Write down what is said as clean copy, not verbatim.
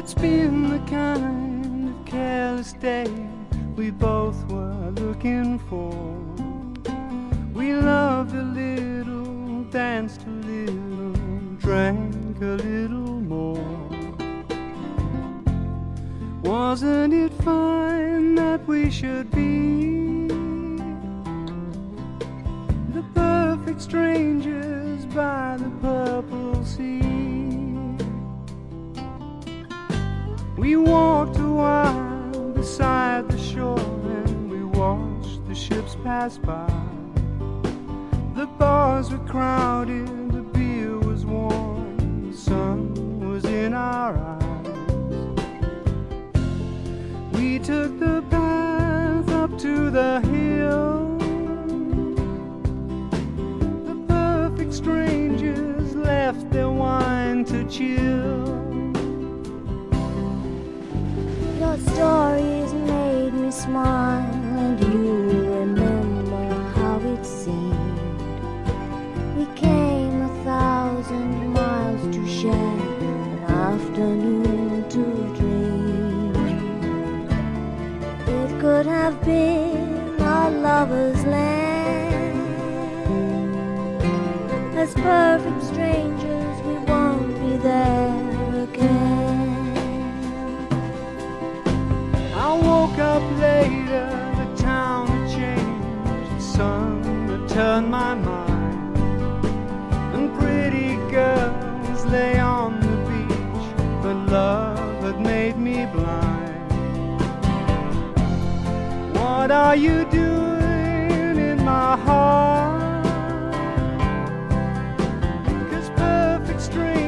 it's been the kind of careless day we both were looking for. We loved a little, danced a little, drank a little more. Wasn't it fine that we should be the perfect strangers by the purple sea? We walked a while beside the shore and we watched the ships pass by. The bars were crowded, the beer was warm, the sun was in our eyes. We took the path up to the hill. The perfect strangers left their wine to chill. Your stories made me smile, and you remember how it seemed. We came 1,000 miles to share an afternoon to dream. It could have been our lover's land. As perfect strangers, we won't be there again. I woke up later, the town had changed, the sun had turned my mind, and pretty girls lay on the beach, but love had made me blind. What are you doing in my heart? 'Cause perfect strangers